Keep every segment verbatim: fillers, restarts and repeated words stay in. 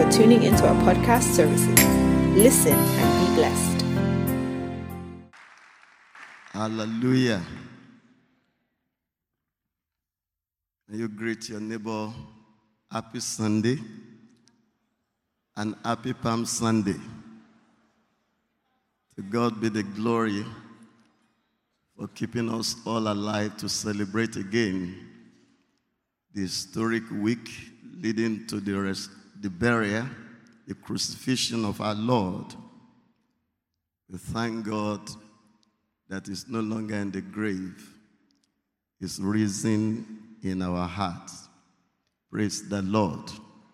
for tuning into our podcast services. Listen and be blessed. Hallelujah. May you greet your neighbor, happy Sunday and happy Palm Sunday. To God be the glory for keeping us all alive to celebrate again the historic week leading to the, rest, the burial, the crucifixion of our Lord. We thank God that is no longer in the grave, is risen in our hearts. Praise the Lord.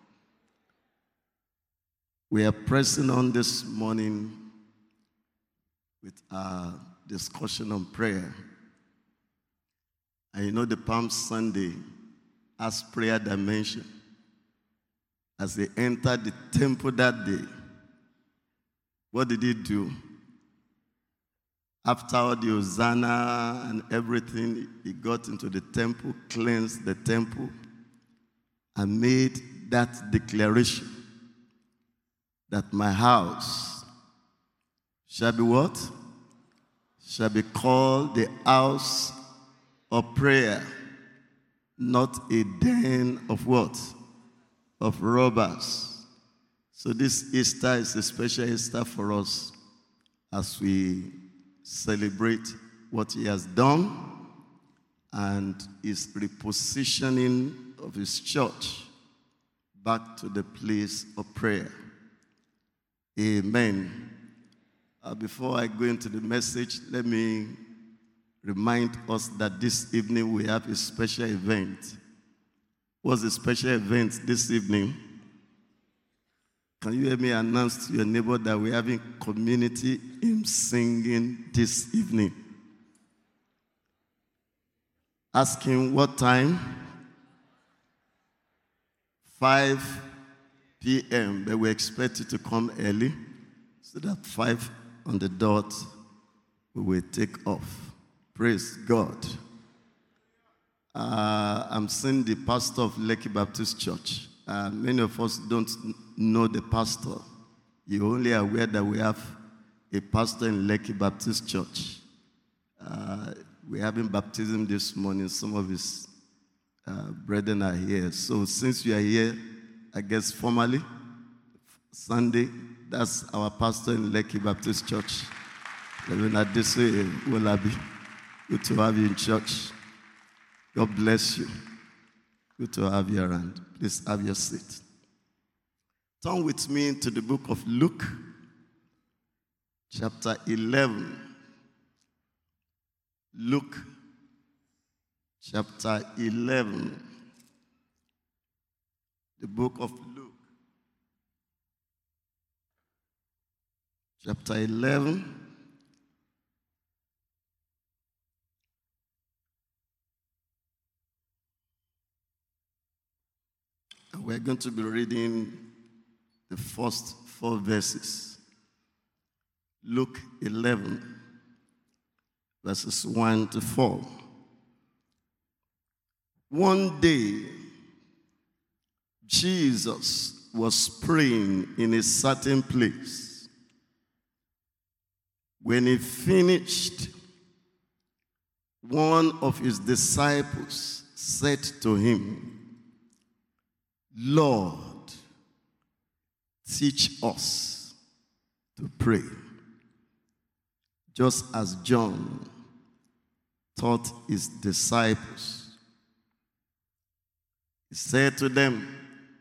We are pressing on this morning with our discussion on prayer. And you know the Palm Sunday has prayer dimension. As they entered the temple that day, what did he do? After all the Hosanna and everything, he got into the temple, cleansed the temple, and made that declaration that my house shall be what? Shall be called the house of prayer, not a den of what? Of robbers. So this Easter is a special Easter for us as we celebrate what he has done and his repositioning of his church back to the place of prayer. Amen. Uh, before I go into the message, let me remind us that this evening we have a special event. What's the special event this evening? Can you hear me announce to your neighbor that we're having community hymn singing this evening? Ask him what time? five p.m. But we expect you to come early so that five on the dot we will take off. Praise God. Uh, I'm seeing the pastor of Lekki Baptist Church. Uh, many of us don't know the pastor. You're only aware that we have a pastor in Lekki Baptist Church. Uh, we're having baptism this morning. Some of his uh, brethren are here. So since you are here, I guess formally, Sunday, that's our pastor in Lekki Baptist Church. Reverend Adeswe Wolabi. Good to have you in church. God bless you. Good to have you around. Please have your seat. Turn with me to the book of Luke, chapter eleven. Luke, chapter eleven. The book of Luke, chapter eleven. We're going to be reading the first four verses. Luke eleven, verses one to four. One day, Jesus was praying in a certain place. When he finished, one of his disciples said to him, Lord, teach us to pray, just as John taught his disciples. He said to them,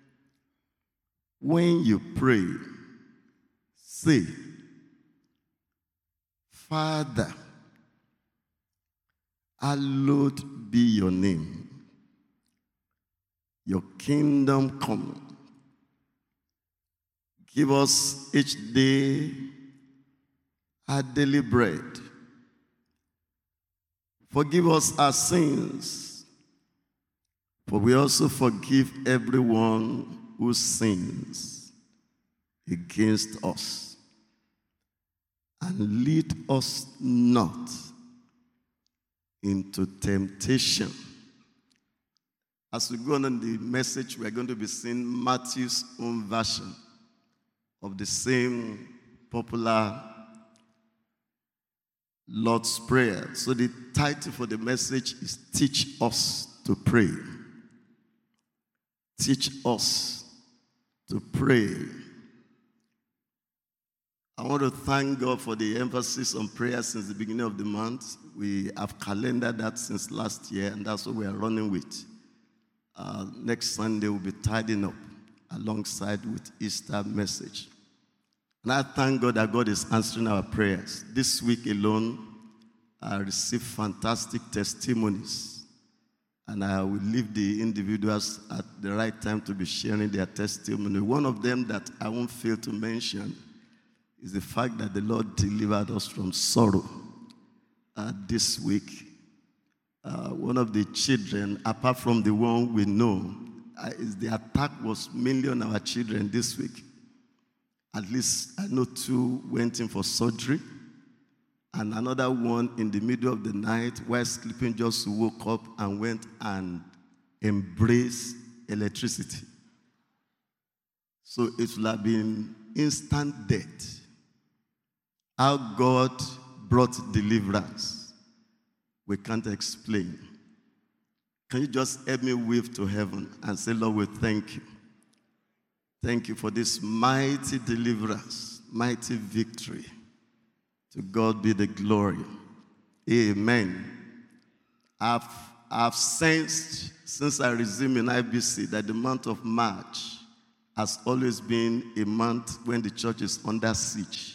when you pray, say, Father, hallowed be your name. Your kingdom come. Give us each day our daily bread. Forgive us our sins, for we also forgive everyone who sins against us. And lead us not into temptation, As we go on in the message, we're going to be seeing Matthew's own version of the same popular Lord's Prayer. So the title for the message is Teach Us to Pray. Teach us to pray. I want to thank God for the emphasis on prayer since the beginning of the month. We have calendared that since last year, and that's what we are running with. Uh, next Sunday, we'll be tidying up alongside with Easter message. And I thank God that God is answering our prayers. This week alone, I received fantastic testimonies. And I will leave the individuals at the right time to be sharing their testimony. One of them that I won't fail to mention is the fact that the Lord delivered us from sorrow. Uh, this week, uh, one of the children, apart from the one we know, uh, is the attack was mainly on our children this week. At least I know two went in for surgery, and another one in the middle of the night while sleeping just woke up and went and embraced electricity. So it will have been instant death. How God brought deliverance, we can't explain. Can you just help me wave to heaven and say, Lord, we thank you. Thank you for this mighty deliverance, mighty victory. To God be the glory. Amen. I've, I've sensed since I resumed in I B C that the month of March has always been a month when the church is under siege.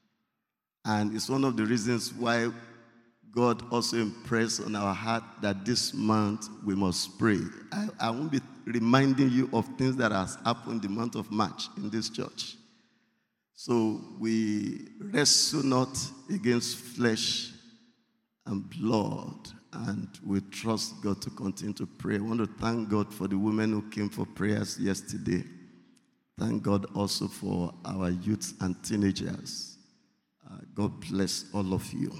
And it's one of the reasons why God also impressed on our heart that this month we must pray. I, I won't be reminding you of things that has happened the month of March in this church. So we wrestle not against flesh and blood, and we trust God to continue to pray. I want to thank God for the women who came for prayers yesterday. Thank God also for our youths and teenagers. Uh, God bless all of you.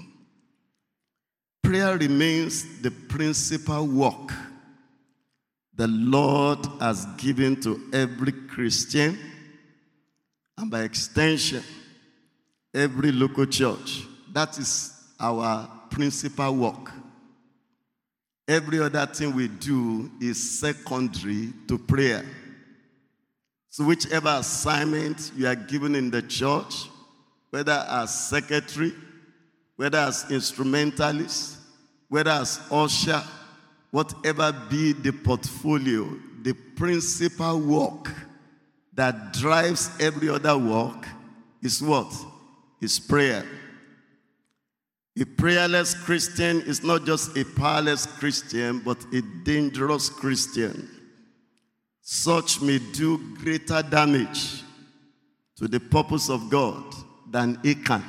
Prayer remains the principal work the Lord has given to every Christian, and by extension, every local church. That is our principal work. Every other thing we do is secondary to prayer. So whichever assignment you are given in the church, whether as secretary, whether as instrumentalist, whether as usher, whatever be the portfolio, the principal work that drives every other work is what? Is prayer. A prayerless Christian is not just a powerless Christian, but a dangerous Christian. Such may do greater damage to the purpose of God than Achan.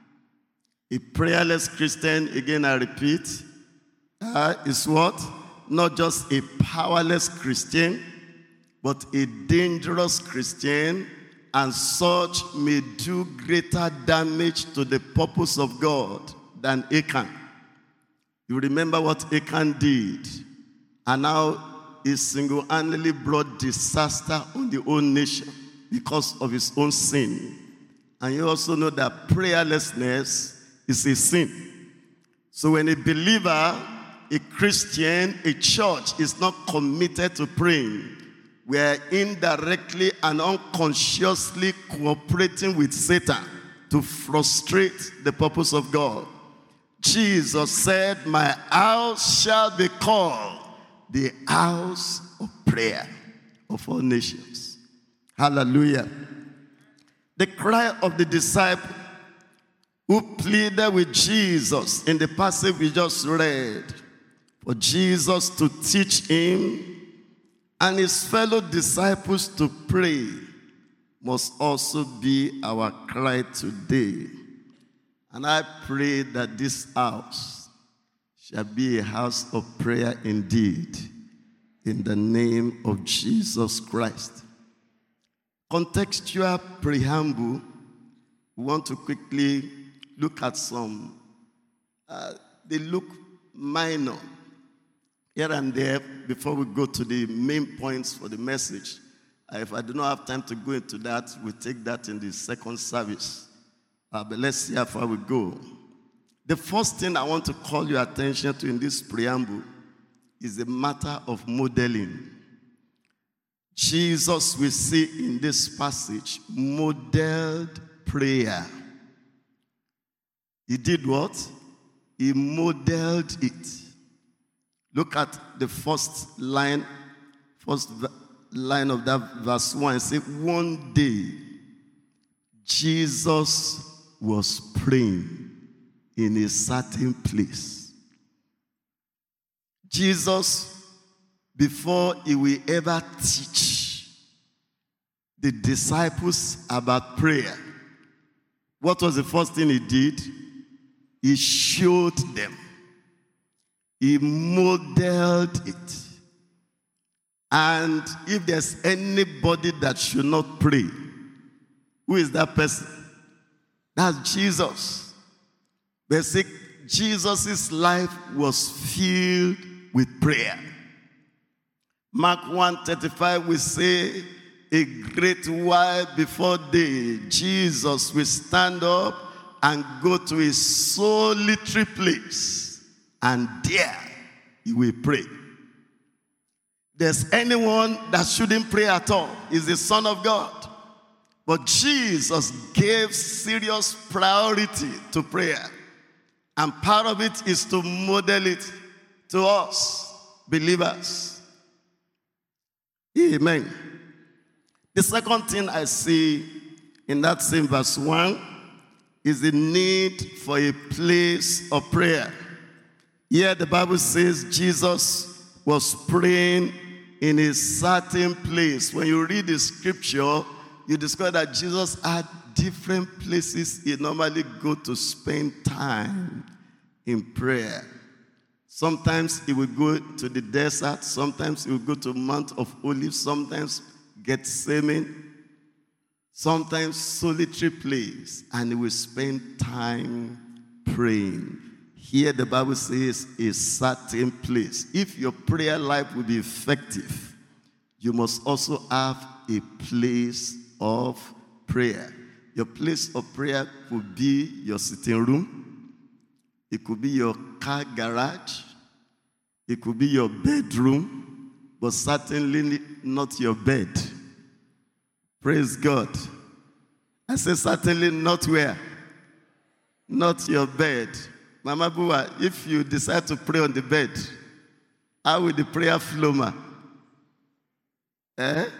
A prayerless Christian, again I repeat, uh, is what? Not just a powerless Christian, but a dangerous Christian, and such may do greater damage to the purpose of God than Achan. You remember what Achan did, and now he single-handedly brought disaster on the whole nation because of his own sin. And you also know that prayerlessness is a sin. So when a believer, a Christian, a church is not committed to praying, we are indirectly and unconsciously cooperating with Satan to frustrate the purpose of God. Jesus said, my house shall be called the house of prayer of all nations. Hallelujah. The cry of the disciple who pleaded with Jesus in the passage we just read, for Jesus to teach him and his fellow disciples to pray, must also be our cry today. And I pray that this house shall be a house of prayer indeed, in the name of Jesus Christ. Contextual preamble, we want to quickly look at some, uh, they look minor, here and there, before we go to the main points for the message. If I do not have time to go into that, we'll take that in the second service. Uh, but let's see how far we go. The first thing I want to call your attention to in this preamble is the matter of modeling. Jesus, we see in this passage, modeled prayer. He did what? He modeled it. Look at the first line, first line of that verse one. It says, one day, Jesus was praying in a certain place. Jesus, before he will ever teach the disciples about prayer, what was the first thing he did? He showed them. He modeled it. And if there's anybody that should not pray, who is that person? That's Jesus. Basic, Jesus' life was filled with prayer. Mark one thirty-five will say, a great while before day, Jesus will stand up and go to a solitary place, and there he will pray. There's anyone that shouldn't pray at all is the Son of God. But Jesus gave serious priority to prayer. And part of it is to model it to us, believers. Amen. The second thing I see in that same verse one is the need for a place of prayer. Here the Bible says Jesus was praying in a certain place. When you read the scripture, you discover that Jesus had different places he normally go to spend time in prayer. Sometimes he would go to the desert, sometimes he would go to Mount of Olives, sometimes Gethsemane, sometimes solitary place, and he will spend time praying. Here the Bible says a certain place. If your prayer life will be effective, you must also have a place of prayer. Your place of prayer could be your sitting room. It could be your car garage. It could be your bedroom, but certainly not your bed. Praise God. I say certainly not where? Not your bed. Mama Bua, if you decide to pray on the bed, how will the prayer flow, ma? Eh?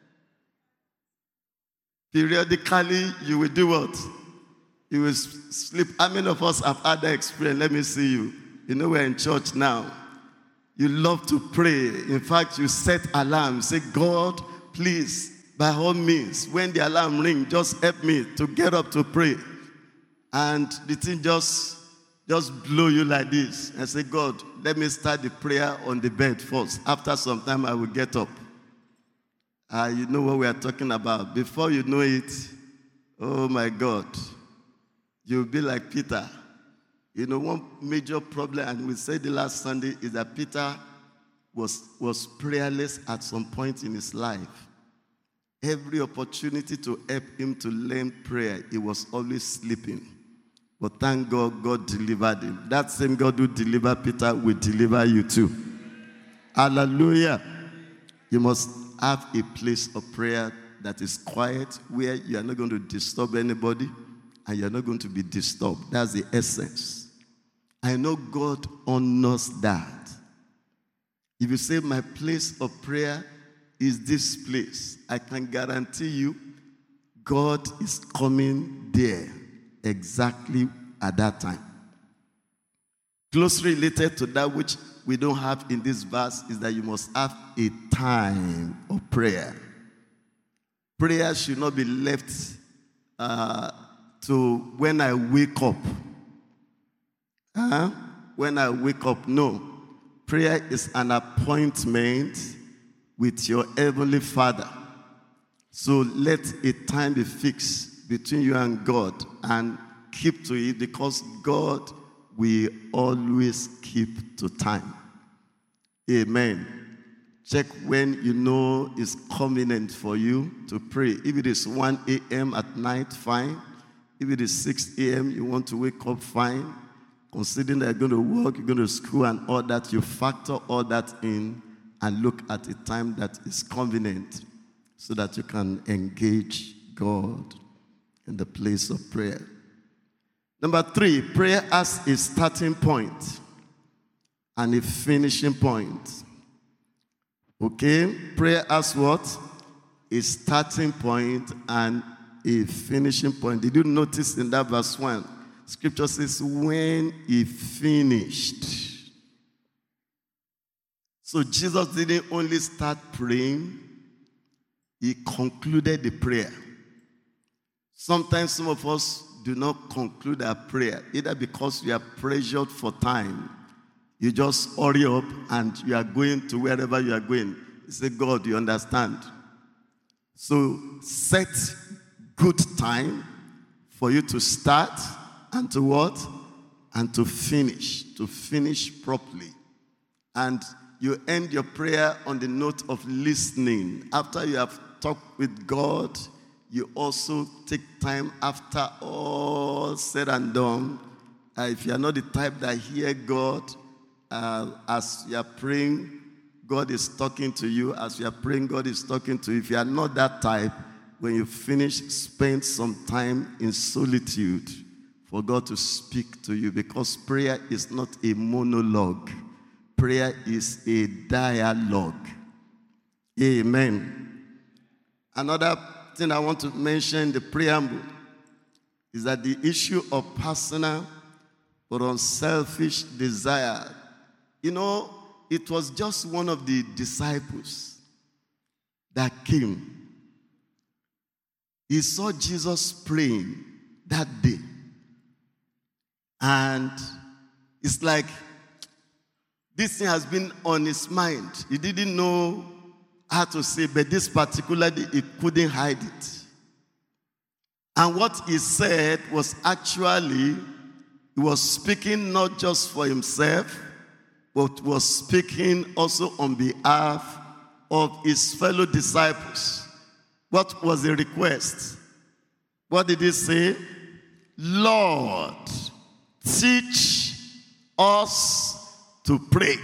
Periodically, you will do what? You will sleep. How many of us have had that experience? Let me see you. You know we're in church now. You love to pray. In fact, you set alarm. Say, God, please, by all means, when the alarm rings, just help me to get up to pray. And the thing just, just blow you like this. And say, God, let me start the prayer on the bed first. After some time, I will get up. Uh, you know what we are talking about. Before you know it, oh my God, you'll be like Peter. You know, one major problem, and we said the last Sunday, is that Peter was, was prayerless at some point in his life. Every opportunity to help him to learn prayer, he was always sleeping. But thank God, God delivered him. That same God who delivered Peter will deliver you too. Hallelujah. You must have a place of prayer that is quiet, where you are not going to disturb anybody, and you are not going to be disturbed. That's the essence. I know God honors that. If you say, my place of prayer is this place, I can guarantee you God is coming there exactly at that time. Closely related to that which we don't have in this verse is that you must have a time of prayer. Prayer should not be left uh, to when I wake up. Huh? When I wake up, no. Prayer is an appointment with your Heavenly Father. So let a time be fixed between you and God and keep to it, because God will always keep to time. Amen. Check when you know it's convenient for you to pray. If it is one a.m. at night, fine. If it is six a.m., you want to wake up, fine. Considering that you're going to work, you're going to school and all that, you factor all that in and look at a time that is convenient so that you can engage God in the place of prayer. Number three, prayer as a starting point and a finishing point. Okay? Prayer as what? A starting point and a finishing point. Did you notice in that verse one? Scripture says, when he finished. So Jesus didn't only start praying, he concluded the prayer. Sometimes some of us do not conclude our prayer, either because we are pressured for time. You just hurry up and you are going to wherever you are going. You say, God, you understand. So set good time for you to start and to what? And to finish. To finish properly. And you end your prayer on the note of listening. After you have talked with God, you also take time after all said and done. Uh, if you are not the type that hear God, uh, as you are praying, God is talking to you. As you are praying, God is talking to you. If you are not that type, when you finish, spend some time in solitude for God to speak to you, because prayer is not a monologue. Prayer is a dialogue. Amen. Another thing I want to mention in the preamble is that the issue of personal or unselfish desire, you know, it was just one of the disciples that came. He saw Jesus praying that day. And it's like this thing has been on his mind. He didn't know how to say, but this particular day, he couldn't hide it. And what he said was actually, he was speaking not just for himself, but was speaking also on behalf of his fellow disciples. What was the request? What did he say? Lord, teach us to pray.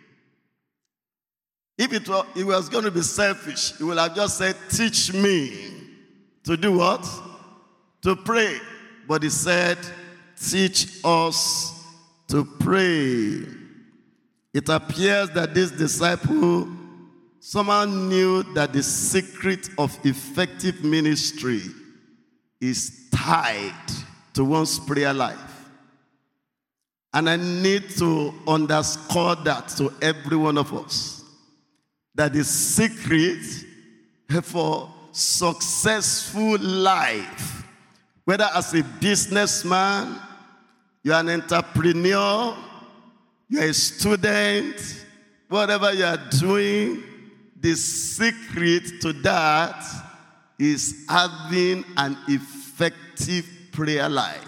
If it was, it was going to be selfish, he would have just said, teach me to do what? To pray. But he said, teach us to pray. It appears that this disciple somehow knew that the secret of effective ministry is tied to one's prayer life. And I need to underscore that to every one of us, that the secret for successful life, whether as a businessman, you're an entrepreneur, you're a student, whatever you are doing, the secret to that is having an effective prayer life.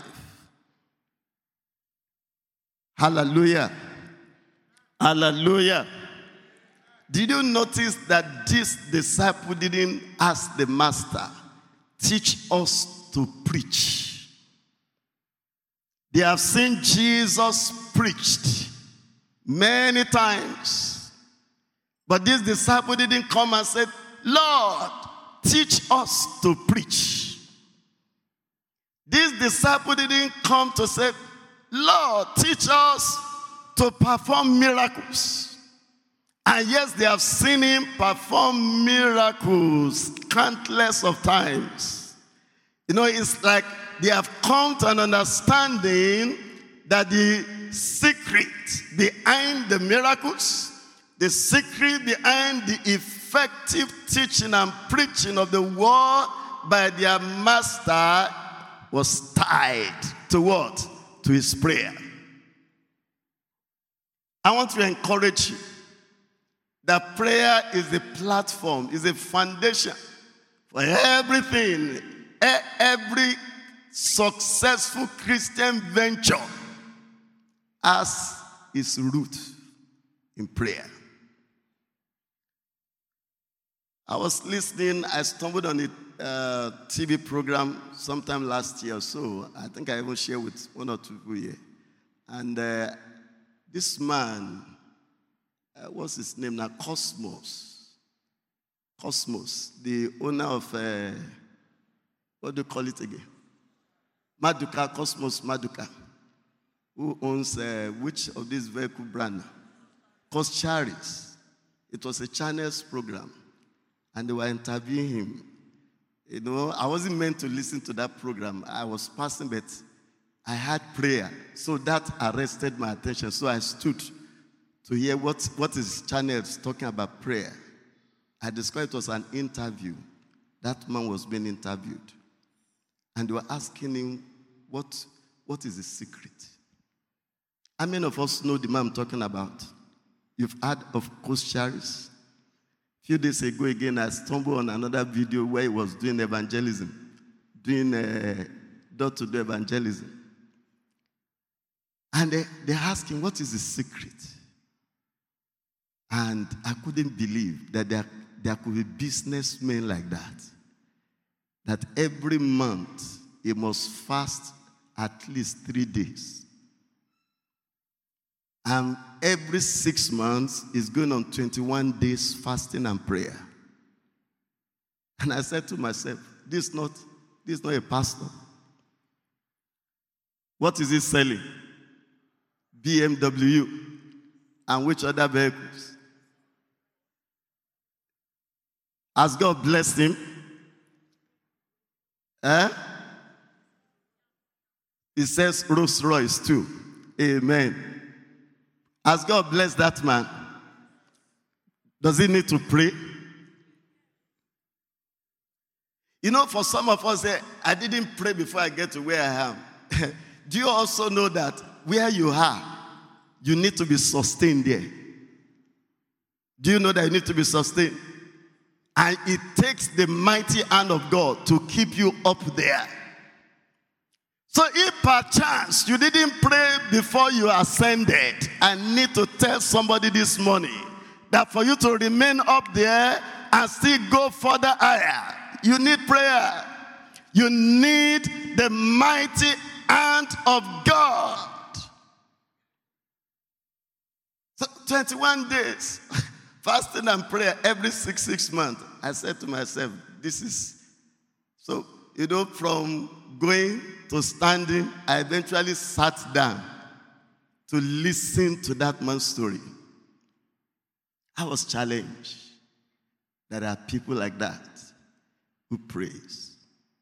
Hallelujah. Hallelujah. Did you notice that this disciple didn't ask the master, teach us to preach? They have seen Jesus preached many times. But this disciple didn't come and said, Lord, teach us to preach. This disciple didn't come to say, Lord, teach us to perform miracles. And yes, they have seen him perform miracles countless of times. You know, it's like they have come to an understanding that the secret behind the miracles, the secret behind the effective teaching and preaching of the word by their master was tied to what? To his prayer. I want to encourage you that prayer is the platform, is a foundation for everything. Every successful Christian venture has its root in prayer. I was listening, I stumbled on a uh, T V program sometime last year or so. I think I even shared with one or two people here. And uh, this man, uh, what's his name now? Cosmos. Cosmos, the owner of, uh, what do you call it again? Maduka, Cosmos Maduka. Who owns uh, which of these vehicle brand? Coscharis. It was a Channels program. And they were interviewing him. You know, I wasn't meant to listen to that program. I was passing, but I had prayer. So that arrested my attention. So I stood to hear what, what is Channels talking about prayer. I discovered it was an interview. That man was being interviewed. And they were asking him, what, what is the secret? How many of us know the man I'm talking about? You've heard of Coscharis? A few days ago again, I stumbled on another video where he was doing evangelism, doing uh, door-to-door evangelism. And they, they asked him, what is the secret? And I couldn't believe that there, there could be businessmen like that. That every month, he must fast at least three days. And every six months, he's going on twenty-one days fasting and prayer. And I said to myself, this is not, this is not a pastor. What is he selling? B M W. And which other vehicles? Has God blessed him? Eh? He says Rolls Royce too. Amen. Has God blessed that man? Does he need to pray? You know, for some of us, I didn't pray before I get to where I am. Do you also know that where you are, you need to be sustained there? Do you know that you need to be sustained? And it takes the mighty hand of God to keep you up there. So if perchance you didn't pray before you ascended, I need to tell somebody this morning that for you to remain up there and still go further higher, you need prayer. You need the mighty hand of God. So twenty-one days, fasting and prayer every six, six months. I said to myself, this is, so, you know, from going to standing, I eventually sat down to listen to that man's story. I was challenged that there are people like that who praise.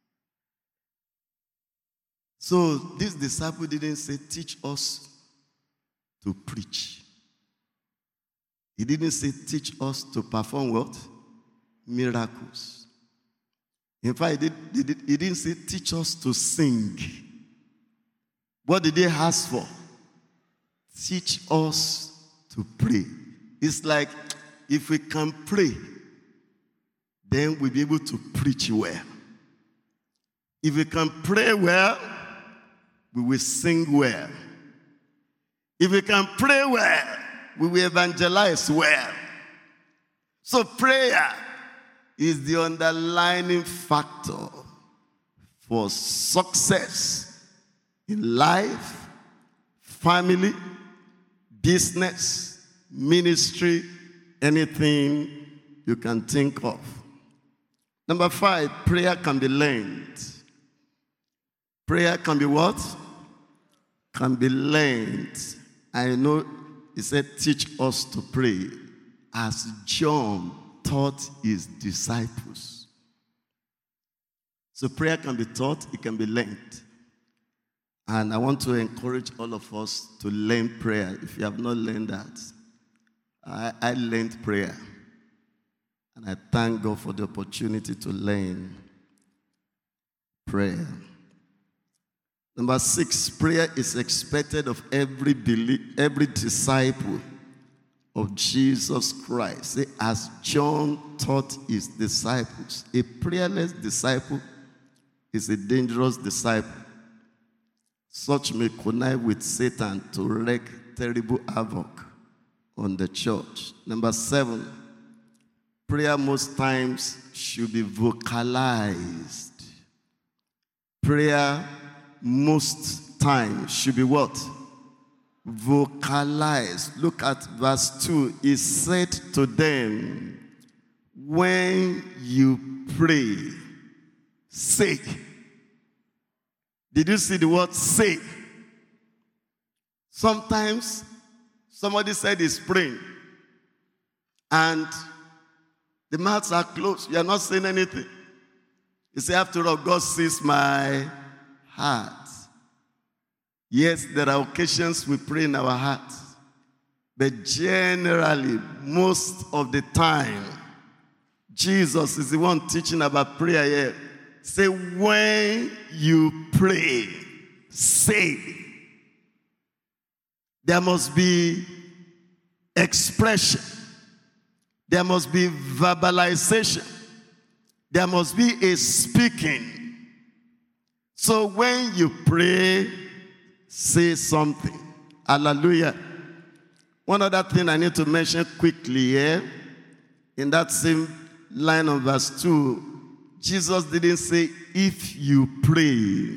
So this disciple didn't say, teach us to preach. He didn't say, teach us to perform what? Miracles. In fact, he, did, he didn't say, teach us to sing. What did he ask for? Teach us to pray. It's like, if we can pray, then we'll be able to preach well. If we can pray well, we will sing well. If we can pray well, we will evangelize well. So prayer is the underlying factor for success in life, family, business, ministry, anything you can think of. Number five, prayer can be learned. Prayer can be what? Can be learned. I know he said, teach us to pray as John taught his disciples. So prayer can be taught, it can be learned. And I want to encourage all of us to learn prayer. If you have not learned that, I, I learned prayer. And I thank God for the opportunity to learn prayer. Number six, prayer is expected of every belie- every disciple of Jesus Christ. Say, as John taught his disciples, a prayerless disciple is a dangerous disciple. Such may connive with Satan to wreak terrible havoc on the church. Number seven, prayer most times should be vocalized. Prayer most times should be what? Vocalized. Look at verse two. He said to them, when you pray, say. Did you see the word say? Sometimes somebody said he's praying and the mouths are closed. You are not saying anything. You say, after all, God sees my heart. Yes, there are occasions we pray in our heart. But generally, most of the time, Jesus is the one teaching about prayer here. Say, when you pray, say. There must be expression. There must be verbalization. There must be a speaking. So when you pray, say something. Hallelujah. One other thing I need to mention quickly here, in that same line of verse two, Jesus didn't say, if you pray.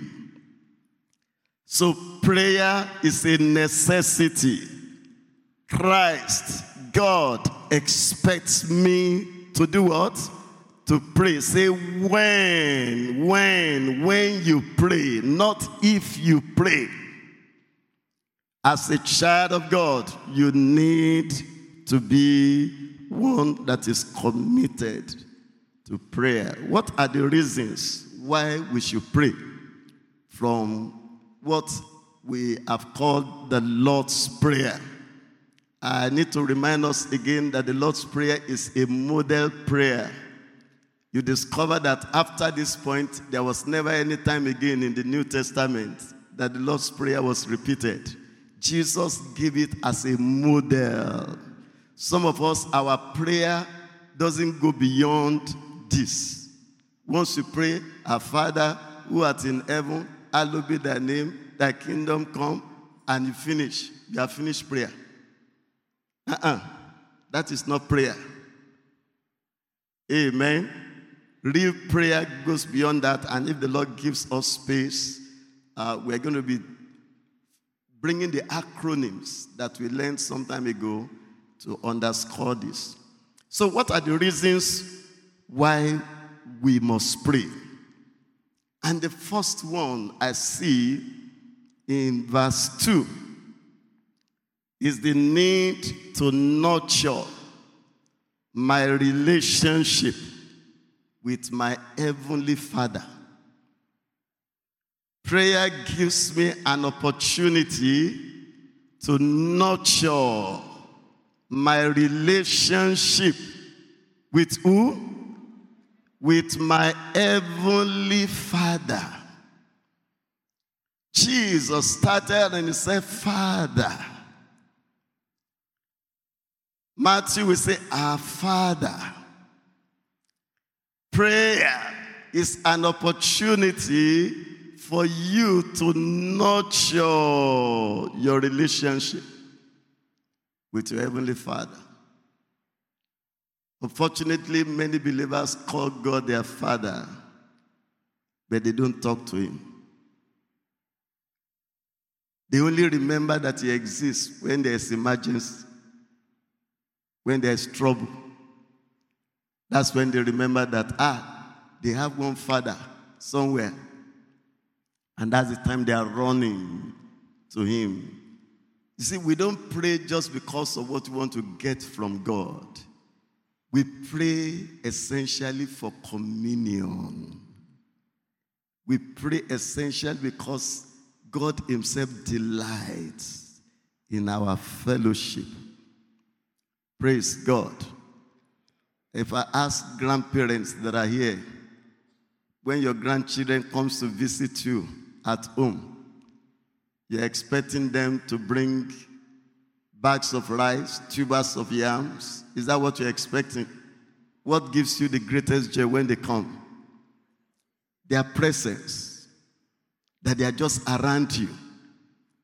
So prayer is a necessity. Christ, God, expects me to do what? To pray. Say when, when, when you pray, not if you pray. As a child of God, you need to be one that is committed to prayer. What are the reasons why we should pray? From what we have called the Lord's Prayer. I need to remind us again that the Lord's Prayer is a model prayer. You discover that after this point, there was never any time again in the New Testament that the Lord's Prayer was repeated. Jesus gave it as a model. Some of us, our prayer doesn't go beyond this. Once you pray, our Father who art in heaven, hallowed be thy name, thy kingdom come, and you finish. You have finished prayer. Uh-uh. That is not prayer. Amen. Real prayer goes beyond that, and if the Lord gives us space, uh, we're going to be bringing the acronyms that we learned some time ago to underscore this. So what are the reasons why we must pray? And the first one I see in verse two is the need to nurture my relationship with my Heavenly Father. Prayer gives me an opportunity to nurture my relationship with who? With my Heavenly Father. Jesus started and he said, Father. Matthew will say, our Father. Prayer is an opportunity for you to nurture your relationship with your Heavenly Father. Unfortunately, many believers call God their Father, but they don't talk to him. They only remember that he exists when there is emergency, when there is trouble. That's when they remember that, ah, they have one Father somewhere. And that's the time they are running to him. You see, we don't pray just because of what we want to get from God. We pray essentially for communion. We pray essentially because God himself delights in our fellowship. Praise God. If I ask grandparents that are here, when your grandchildren comes to visit you at home, you're expecting them to bring bags of rice, tubers of yams. Is that what you're expecting? What gives you the greatest joy when they come? Their presence, that they are just around you.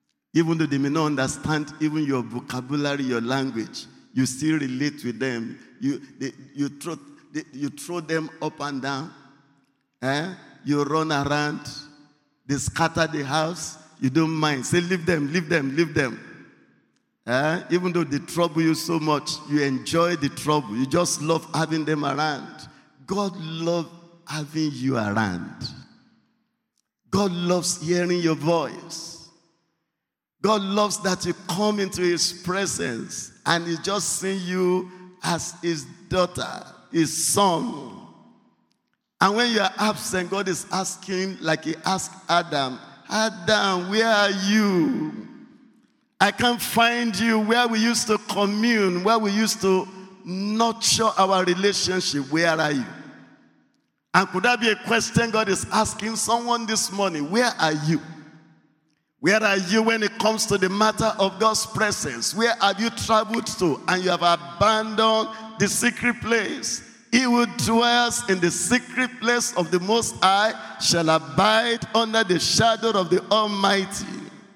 Even though they may not understand even your vocabulary, your language, you still relate with them You, they, you, throw, they, you throw them up and down. Eh? You run around. They scatter the house. You don't mind. Say, leave them, leave them, leave them. Eh? Even though they trouble you so much, you enjoy the trouble. You just love having them around. God loves having you around. God loves hearing your voice. God loves that you come into his presence and he just sees you as his daughter, his son. And when you are absent, God is asking, like he asked Adam, Adam, where are you? I can't find you. Where we used to commune, where we used to nurture our relationship, where are you? And could that be a question God is asking someone this morning? Where are you? Where are you when it comes to the matter of God's presence? Where have you traveled to and you have abandoned the secret place? He who dwells in the secret place of the Most High shall abide under the shadow of the Almighty.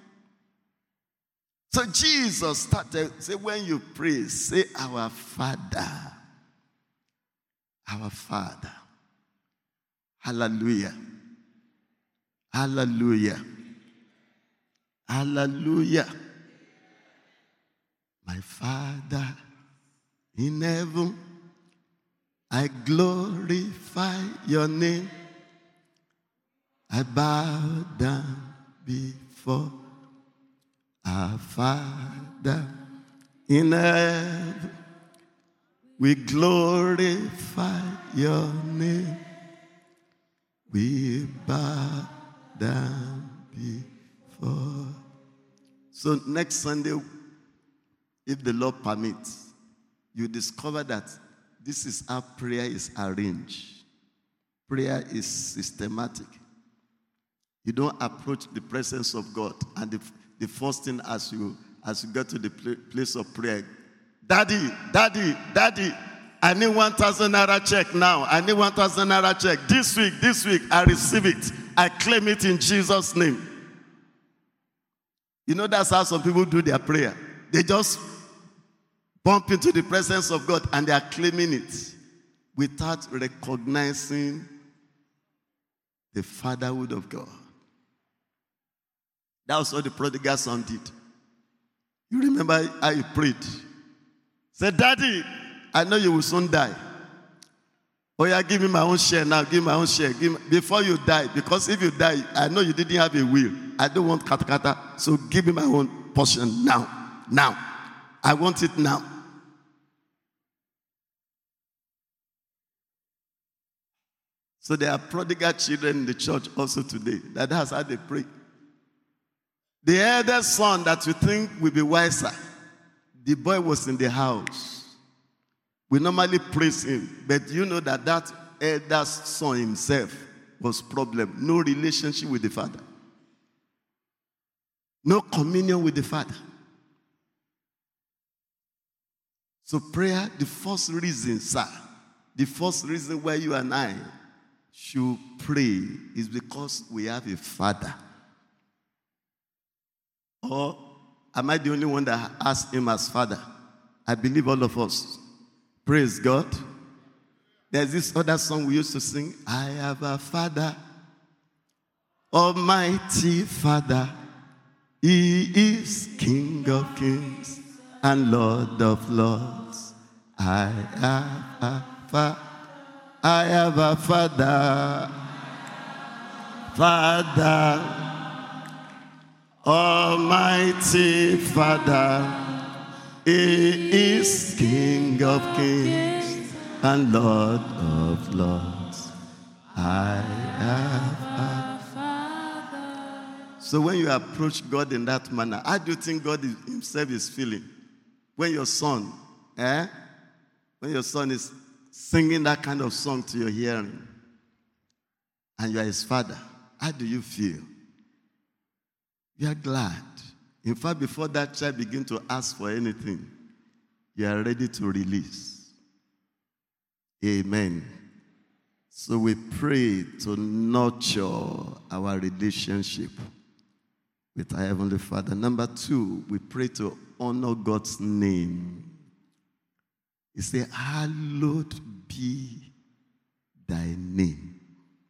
So Jesus started, say, when you pray, say, our Father. Our Father. Hallelujah. Hallelujah. Hallelujah. My Father in heaven, I glorify your name. I bow down before our Father in heaven. We glorify your name. We bow down before. So next Sunday, if the Lord permits, you discover that this is how prayer is arranged. Prayer is systematic. You don't approach the presence of God, and the, the first thing as you as you get to the place of prayer, Daddy, Daddy, Daddy, I need one thousand naira check now. I need one thousand naira check. This week, this week, I receive it. I claim it in Jesus' name. You know, that's how some people do their prayer. They just bump into the presence of God and they are claiming it without recognizing the fatherhood of God. That was what the prodigal son did. You remember how he prayed? Said, Daddy, I know you will soon die. Oh yeah, give me my own share now. Give me my own share. Give me, before you die, because if you die, I know you didn't have a will. I don't want kata kata, so give me my own portion now. Now. I want it now. So there are prodigal children in the church also today. That's how they pray. The eldest son that you think will be wiser, the boy was in the house. We normally praise him, but you know that that eldest son himself was problem. No relationship with the father. No communion with the father. So prayer, the first reason, sir, the first reason why you and I should pray is because we have a father. Or am I the only one that asked him as father? I believe all of us. Praise God. There's this other song we used to sing. I have a father, Almighty Father. He is King of kings and Lord of lords. I have a father. I have a father. Father. Almighty Father, He is King of kings and Lord of lords. I have a Father. So when you approach God in that manner, how do you think God is, himself is feeling? When your son, eh? When your son is singing that kind of song to your hearing, and you are his father, how do you feel? You are glad. In fact, before that child begins to ask for anything, you are ready to release. Amen. So we pray to nurture our relationship with our Heavenly Father. Number two, we pray to honor God's name. He said, hallowed be thy name.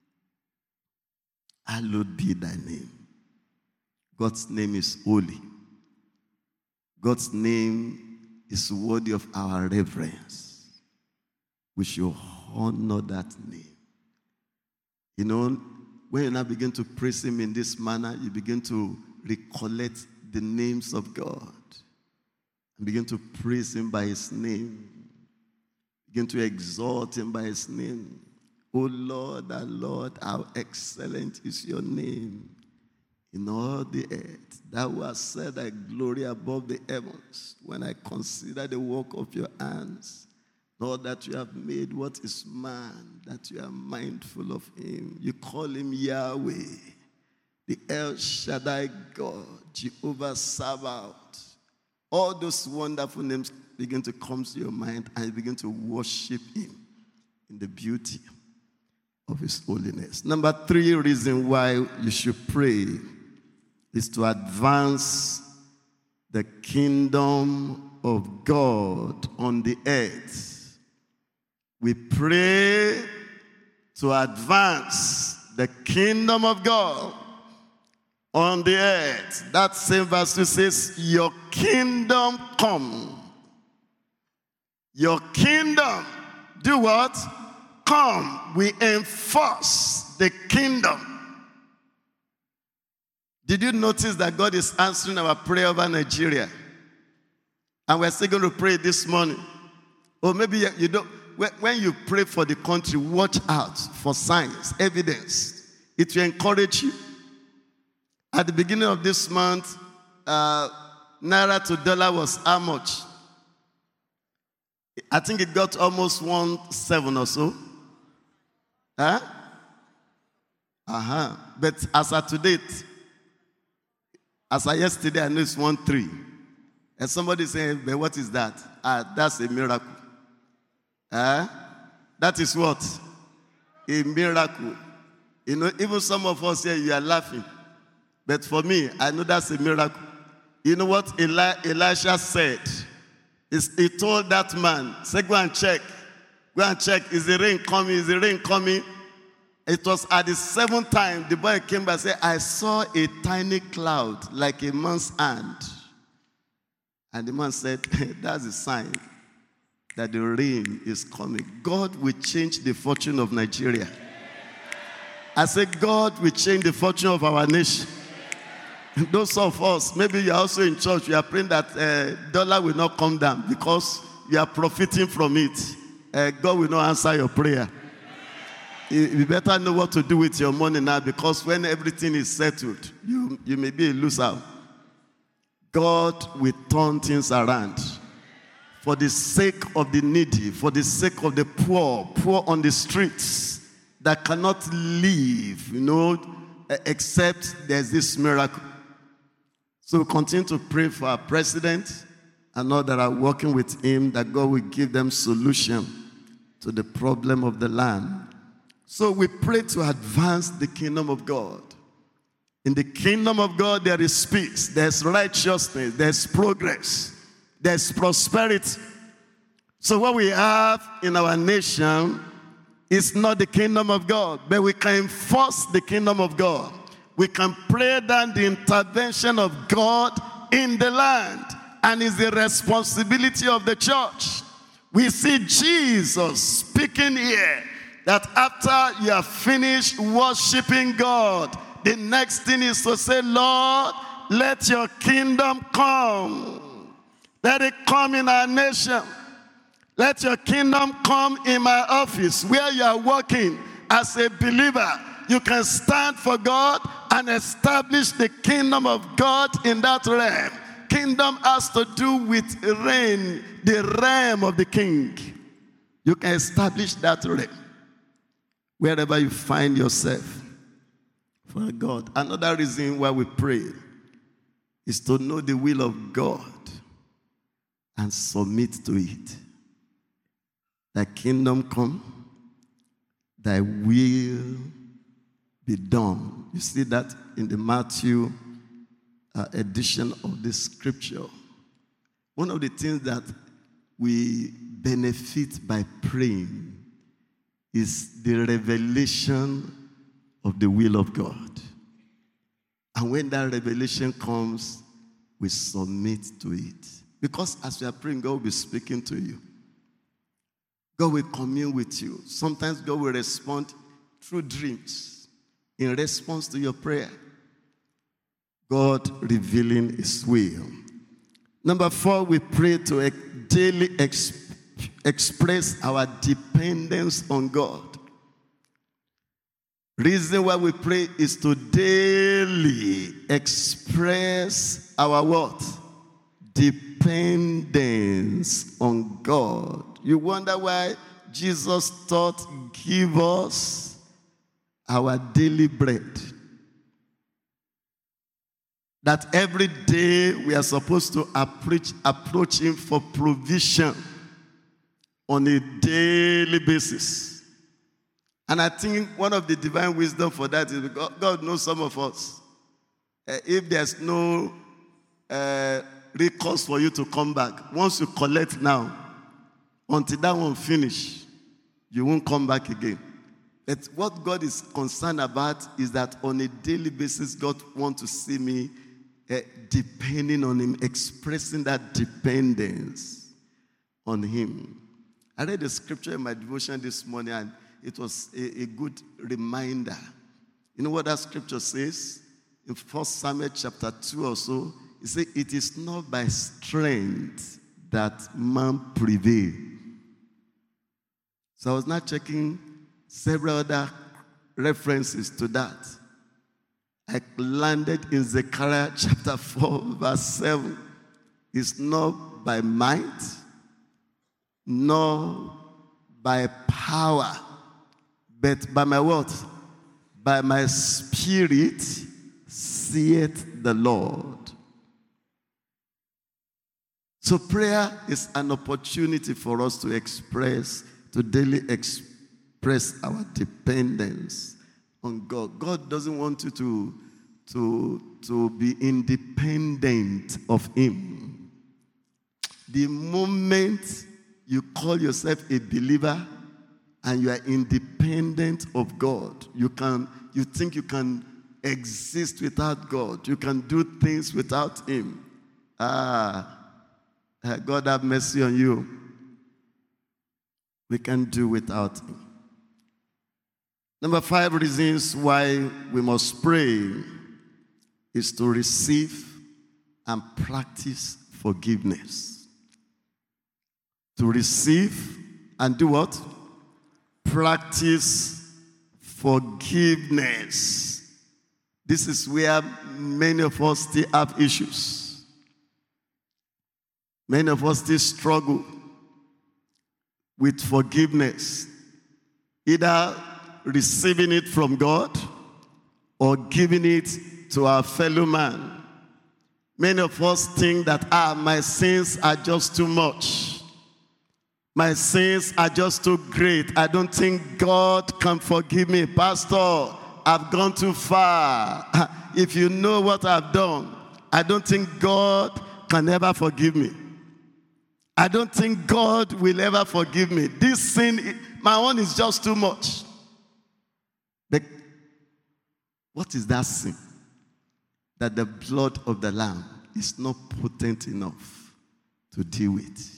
Hallowed be thy name. God's name is holy. God's name is worthy of our reverence. We should honor that name. You know, when you now begin to praise him in this manner, you begin to recollect the names of God. And begin to praise him by his name. Begin to exalt him by his name. O Lord, our Lord, how excellent is your name in all the earth. Thou hast set thy glory above the heavens. When I consider the work of your hands, Lord, that you have made, what is man, that you are mindful of him. You call him Yahweh, the El Shaddai God, Jehovah Sabaoth. All those wonderful names begin to come to your mind, and you begin to worship him in the beauty of his holiness. Number three reason why you should pray is to advance the kingdom of God on the earth. We pray to advance the kingdom of God on the earth. That same verse says, your kingdom come. Your kingdom, do what? Come. We enforce the kingdom. Did you notice that God is answering our prayer over Nigeria? And we're still going to pray this morning. Or maybe you don't. When you pray for the country, watch out for signs, evidence. It will encourage you. At the beginning of this month, uh, Naira to dollar was how much? I think it got almost one seven or so. Huh? Uh-huh. But as of today, as of yesterday, I know it's one three. And somebody saying, but what is that? Ah, that's a miracle. Huh? That is what? A miracle. You know, even some of us here, you are laughing. But for me, I know that's a miracle. You know what Eli- Elisha said? Is he told that man, say, go and check. Go and check. Is the rain coming? Is the rain coming? It was at the seventh time, the boy came back and said, I saw a tiny cloud like a man's hand. And the man said, that's a sign that the rain is coming. God will change the fortune of Nigeria. I said, God will change the fortune of our nation. Those of us, maybe you're also in church, you are praying that uh, dollar will not come down because you are profiting from it. Uh, God will not answer your prayer. You, you better know what to do with your money now, because when everything is settled, you, you may be a loser. God will turn things around for the sake of the needy, for the sake of the poor, poor on the streets that cannot live, you know, except there's this miracle. So we continue to pray for our president and all that are working with him, that God will give them solution to the problem of the land. So we pray to advance the kingdom of God. In the kingdom of God, there is peace, there's righteousness, there's progress, there's prosperity. So what we have in our nation is not the kingdom of God, but we can enforce the kingdom of God. We can pray down the intervention of God in the land, and it's the responsibility of the church. We see Jesus speaking here that after you have finished worshiping God, the next thing is to say, Lord, let your kingdom come. Let it come in our nation. Let your kingdom come in my office where you are working as a believer. You can stand for God and establish the kingdom of God in that realm. Kingdom has to do with reign, the realm of the king. You can establish that realm wherever you find yourself for God. Another reason why we pray is to know the will of God and submit to it. Thy kingdom come, thy will be done. You see that in the Matthew uh, edition of this scripture. One of the things that we benefit by praying is the revelation of the will of God. And when that revelation comes, we submit to it. Because as we are praying, God will be speaking to you. God will commune with you. Sometimes God will respond through dreams in response to your prayer. God revealing his will. Number four, we pray to daily exp- express our dependence on God. Reason why we pray is to daily express our what? Dependence on God. You wonder why Jesus taught, give us our daily bread. That every day we are supposed to approach, approach him for provision on a daily basis. And I think one of the divine wisdom for that is because God knows some of us. Uh, if there's no uh, recourse for you to come back, once you collect now, until that one finish, you won't come back again. But what God is concerned about is that on a daily basis, God wants to see me uh, depending on him, expressing that dependence on him. I read the scripture in my devotion this morning, and it was a, a good reminder. You know what that scripture says? In First Samuel chapter two or so, it says, it is not by strength that man prevails. So I was not checking several other references to that. I landed in Zechariah chapter four, verse seven. It's not by might, nor by power, but by my what? By my spirit, saith the Lord. So prayer is an opportunity for us to express, to daily express our dependence on God. God doesn't want you to, to, to be independent of him. The moment you call yourself a believer and you are independent of God, you can, you think you can exist without God, you can do things without him. Ah, God have mercy on you. We can do without him. Number five reasons why we must pray is to receive and practice forgiveness. To receive and do what? Practice forgiveness. This is where many of us still have issues. Many of us still struggle with forgiveness. Either receiving it from God or giving it to our fellow man. Many of us think that, ah, my sins are just too much. My sins are just too great. I don't think God can forgive me. Pastor, I've gone too far. If you know what I've done, I don't think God can ever forgive me. I don't think God will ever forgive me. This sin, my own is just too much. But what is that sin? That the blood of the Lamb is not potent enough to deal with.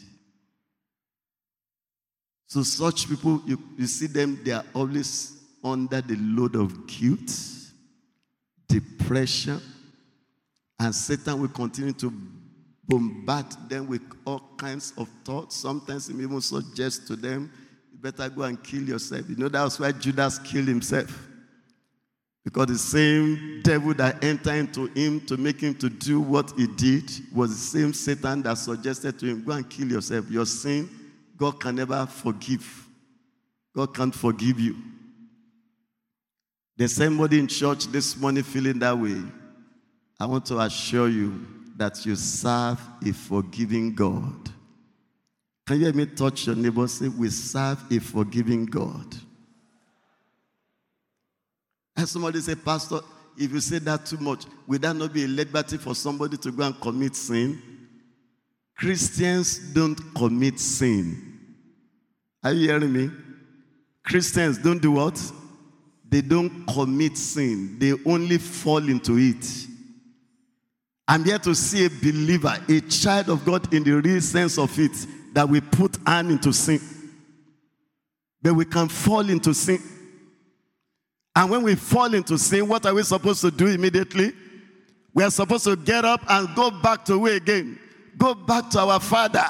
So such people, you, you see them, they are always under the load of guilt, depression, and Satan will continue to bombard them with all kinds of thoughts. Sometimes he even suggests to them, you better go and kill yourself. You know, that's why Judas killed himself. Because the same devil that entered into him to make him to do what he did was the same Satan that suggested to him, go and kill yourself. Your sin, God can never forgive. God can't forgive you. There's somebody in church this morning feeling that way. I want to assure you that you serve a forgiving God. Can you hear me touch your neighbor? Say, we serve a forgiving God. And somebody say, Pastor, if you say that too much, will that not be a liberty for somebody to go and commit sin? Christians don't commit sin. Are you hearing me? Christians don't do what? They don't commit sin. They only fall into it. I'm here to see a believer, a child of God in the real sense of it, that we put hand into sin. That we can fall into sin. And when we fall into sin, what are we supposed to do immediately? We are supposed to get up and go back to way again. Go back to our Father.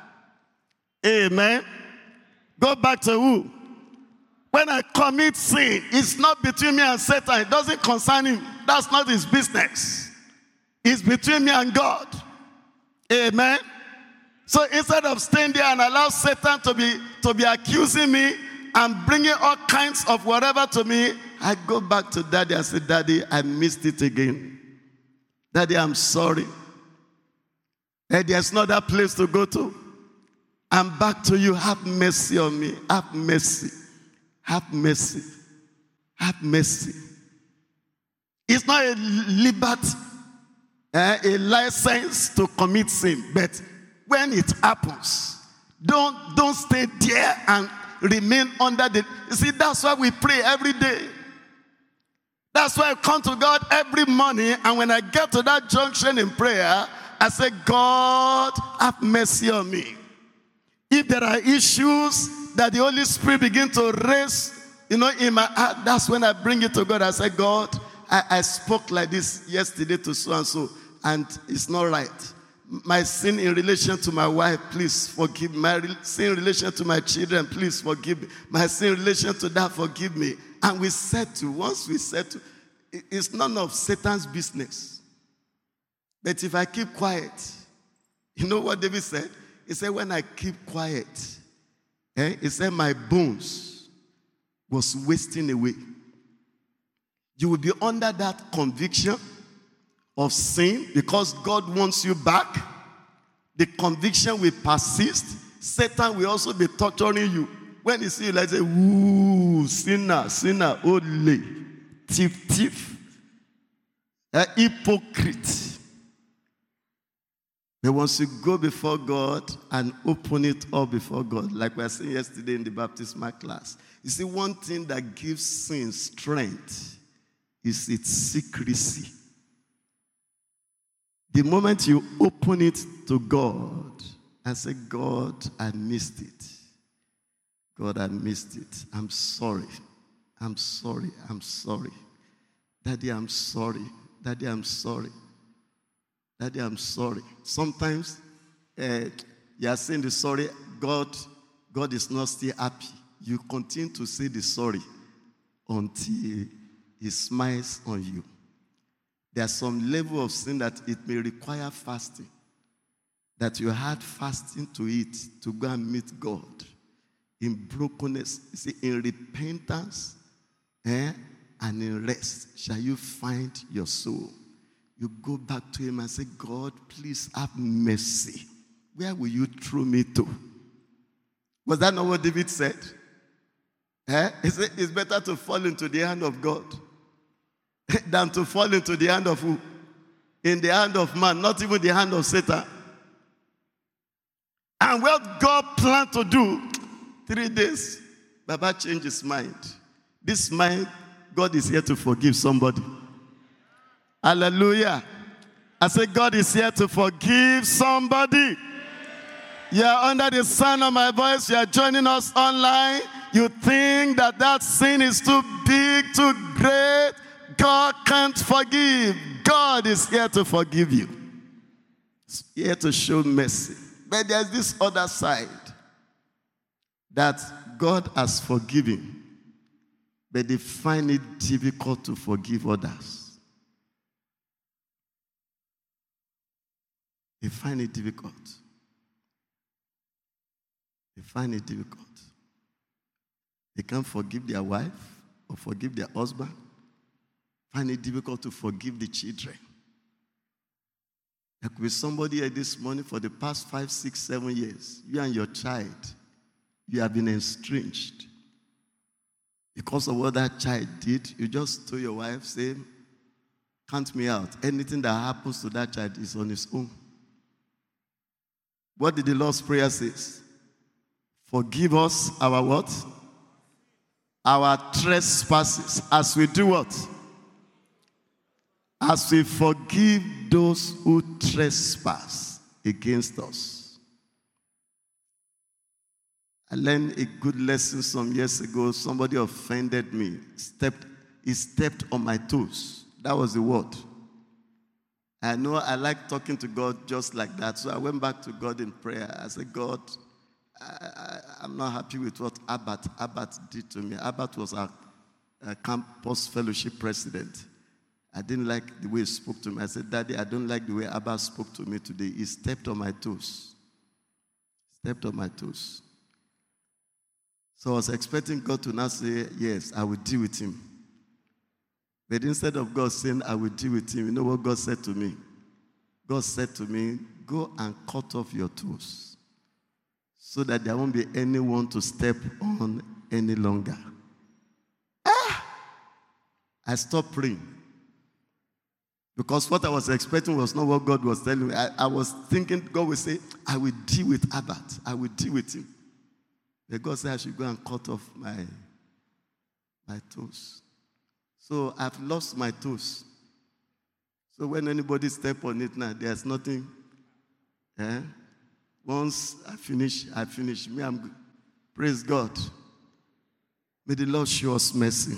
Amen. Go back to who? When I commit sin, it's not between me and Satan. It doesn't concern him. That's not his business. It's between me and God. Amen. So instead of staying there and allow Satan to be, to be accusing me and bringing all kinds of whatever to me, I go back to Daddy and say, Daddy, I missed it again. Daddy, I'm sorry. And there's no other place to go to. I'm back to you. Have mercy on me. Have mercy. Have mercy. Have mercy. It's not a liberty, eh, a license to commit sin. But when it happens, don't, don't stay there and remain under the... You see, that's why we pray every day. That's why I come to God every morning, and when I get to that junction in prayer, I say, God, have mercy on me. If there are issues that the Holy Spirit begin to raise, you know, in my heart, that's when I bring it to God. I say, God, I, I spoke like this yesterday to so-and-so, and it's not right. My sin in relation to my wife, please forgive me. My sin in relation to my children, please forgive me. My sin in relation to that, forgive me. And we settle. Once we settle, it's none of Satan's business. But if I keep quiet, you know what David said? He said, when I keep quiet, eh, he said, my bones was wasting away. You will be under that conviction of sin because God wants you back. The conviction will persist. Satan will also be torturing you. When he see you, like say, ooh, sinner, sinner, ole, thief, thief, a hypocrite. But once you go before God and open it up before God, like we were saying yesterday in the baptismal class, you see, one thing that gives sin strength is its secrecy. The moment you open it to God and say, God, I missed it. God, I missed it. I'm sorry. I'm sorry. I'm sorry. Daddy, I'm sorry. Daddy, I'm sorry. Daddy, I'm sorry. Sometimes uh, you are saying the sorry. God, God is not still happy. You continue to say the sorry until he smiles on you. There's some level of sin that it may require fasting. That you had fasting to eat to go and meet God. In brokenness, you see, in repentance eh, and in rest shall you find your soul. You go back to him and say, God, please have mercy. Where will you throw me to? Was that not what David said? Eh? He said, it's better to fall into the hand of God than to fall into the hand of who? In the hand of man, not even the hand of Satan. And what God planned to do, three days, Baba changed his mind. This mind, God is here to forgive somebody. Hallelujah. I say, God is here to forgive somebody. You are under the sound of my voice. You are joining us online. You think that that sin is too big, too great. God can't forgive. God is here to forgive you. He's here to show mercy. But there's this other side that God has forgiven, but they find it difficult to forgive others. They find it difficult. They find it difficult. They can't forgive their wife or forgive their husband. Find it difficult to forgive the children. There could be somebody here this morning for the past five, six, seven years. You and your child, you have been estranged. Because of what that child did, you just told your wife, say, count me out. Anything that happens to that child is on his own. What did the Lord's Prayer say? Forgive us our what? Our trespasses. As we do what? As we forgive those who trespass against us. I learned a good lesson some years ago. Somebody offended me. Stepped, he stepped on my toes. That was the word. I know I like talking to God just like that. So I went back to God in prayer. I said, God, I, I, I'm not happy with what Abbott, Abbott did to me. Abbott was our, our campus fellowship president. I didn't like the way he spoke to me. I said, Daddy, I don't like the way Abbott spoke to me today. He stepped on my toes. Stepped on my toes. So I was expecting God to now say, yes, I will deal with him. But instead of God saying, I will deal with him, you know what God said to me? God said to me, go and cut off your toes so that there won't be anyone to step on any longer. Ah! I stopped praying. Because what I was expecting was not what God was telling me. I, I was thinking God would say, I will deal with Abbott. I will deal with him. But God said I should go and cut off my, my toes. So I've lost my toes. So when anybody step on it now, there's nothing. Eh? Once I finish, I finish. Me, I'm good. Praise God. May the Lord show us mercy.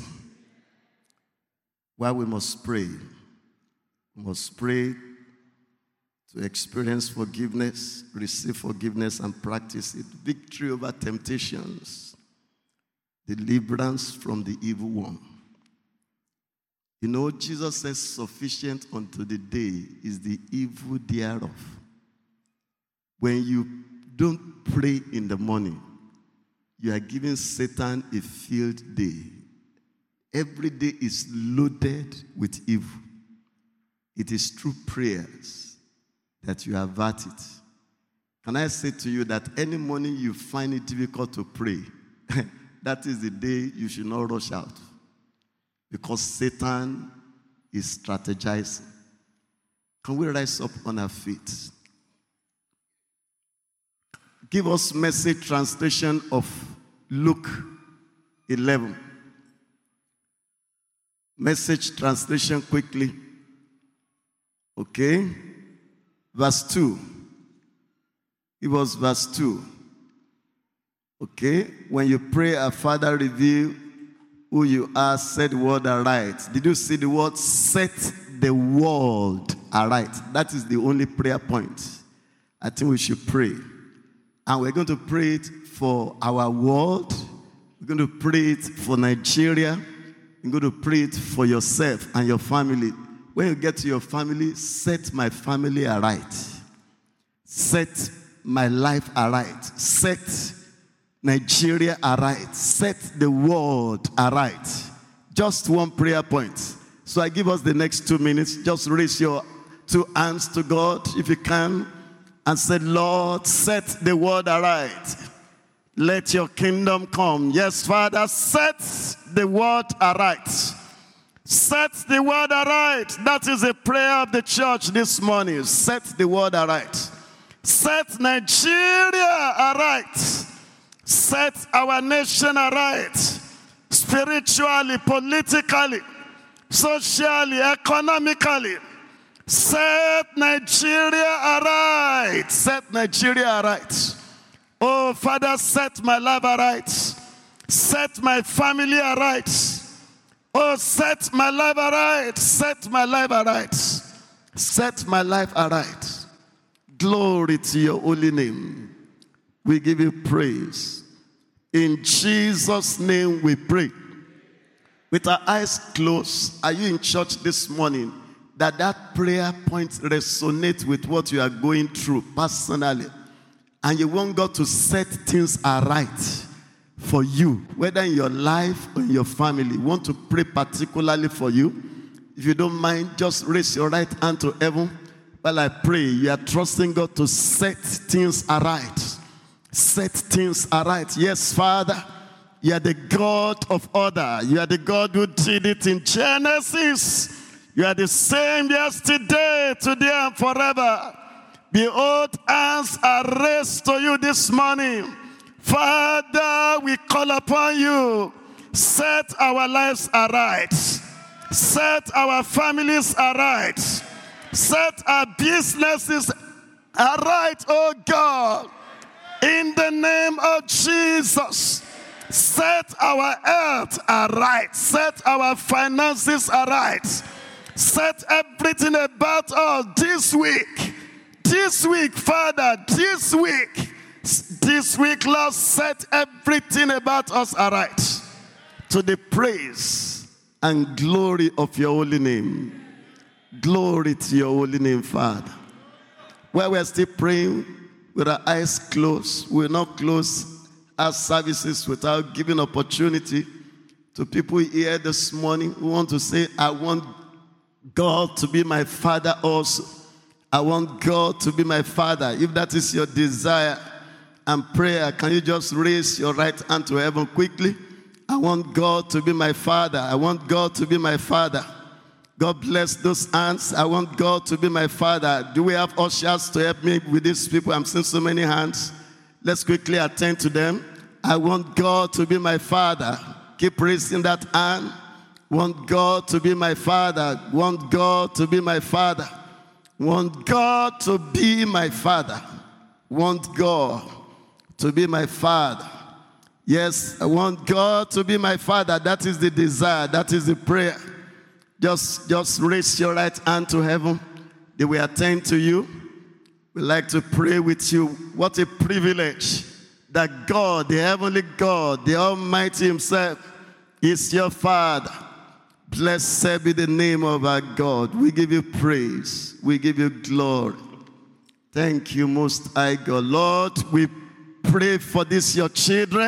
Why we must pray. We must pray to experience forgiveness, receive forgiveness, and practice it. Victory over temptations. Deliverance from the evil one. You know, Jesus says, sufficient unto the day is the evil thereof. When you don't pray in the morning, you are giving Satan a field day. Every day is loaded with evil. It is through prayers that you avert it. Can I say to you that any morning you find it difficult to pray, that is the day you should not rush out. Because Satan is strategizing. Can we rise up on our feet? Give us Message translation of Luke eleven. Message translation quickly. Okay. Verse two. It was verse two. Okay. When you pray, our Father, reveal who you are, set the world aright. Did you see the word set the world aright? That is the only prayer point I think we should pray. And we're going to pray it for our world. We're going to pray it for Nigeria. You're going to pray it for yourself and your family. When you get to your family, set my family aright. Set my life aright. Set Nigeria aright. Set the world aright. Just one prayer point. So I give us the next two minutes. Just raise your two hands to God if you can. And say, Lord, set the world aright. Let your kingdom come. Yes, Father, set the world aright. Set the world aright. That is a prayer of the church this morning. Set the world aright. Set Nigeria aright. Set our nation aright. Spiritually, politically, socially, economically. Set Nigeria aright. Set Nigeria aright. Oh, Father, set my life aright. Set my family aright. Oh, set my life aright. Set my life aright. Set my life aright. Glory to your holy name. We give you praise. In Jesus' name we pray. With our eyes closed, are you in church this morning that that prayer point resonates with what you are going through personally? And you want God to set things aright for you, whether in your life or in your family. You want to pray particularly for you? If you don't mind, just raise your right hand to heaven while I pray. You are trusting God to set things aright. Set things aright. Yes, Father, you are the God of order. You are the God who did it in Genesis. You are the same yesterday, today, and forever. Behold, hands are raised to you this morning. Father, we call upon you. Set our lives aright. Set our families aright. Set our businesses aright, oh God. In the name of Jesus. Set our health aright. Set our finances aright. Set everything about us this week. This week, Father, this week. This week, Lord, set everything about us aright. To the praise and glory of your holy name. Glory to your holy name, Father. While we're still praying with our eyes closed, we will not close our services without giving opportunity to people here this morning who want to say, I want God to be my Father also. I want God to be my Father. If that is your desire and prayer, can you just raise your right hand to heaven quickly? I want God to be my Father. I want God to be my Father. God bless those hands. I want God to be my Father. Do we have ushers to help me with these people? I'm seeing so many hands. Let's quickly attend to them. I want God to be my Father. Keep raising that hand. Want God to be my Father. Want God to be my Father. Want God to be my Father. Want God to be my Father. Yes, I want God to be my Father. That is the desire. That is the prayer. Just, just raise your right hand to heaven. They will attend to you. We like to pray with you. What a privilege that God, the heavenly God, the Almighty himself, is your Father. Blessed be the name of our God. We give you praise. We give you glory. Thank you, Most High God. Lord, we pray for this, your children.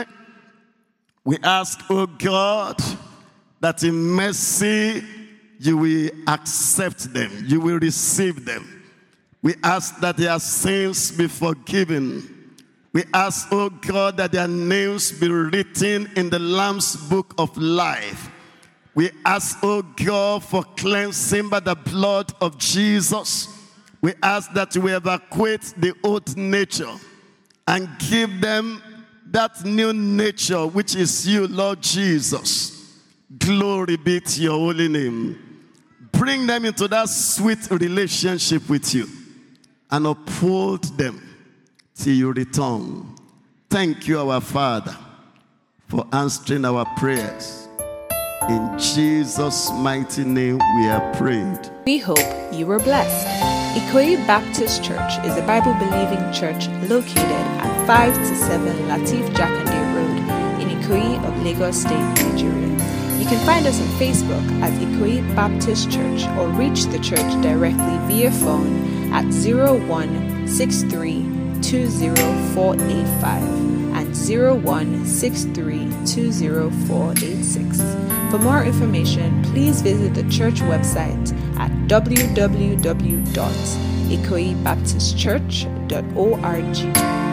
We ask, oh God, that in mercy you will accept them. You will receive them. We ask that their sins be forgiven. We ask, oh God, that their names be written in the Lamb's book of life. We ask, oh God, for cleansing by the blood of Jesus. We ask that you evacuate the old nature and give them that new nature which is you, Lord Jesus. Glory be to your holy name. Bring them into that sweet relationship with you and uphold them till you return. Thank you, our Father, for answering our prayers. In Jesus' mighty name we have prayed. We hope you were blessed. Ikoyi Baptist Church is a Bible-believing church located at five to seven Lateef Jakande Road in Ikoyi of Lagos State, Nigeria. You can find us on Facebook at Ikoyi Baptist Church or reach the church directly via phone at zero one six three two zero four eight five and zero one six three two zero four eight six. For more information, please visit the church website at w w w dot ikoyi baptist church dot org.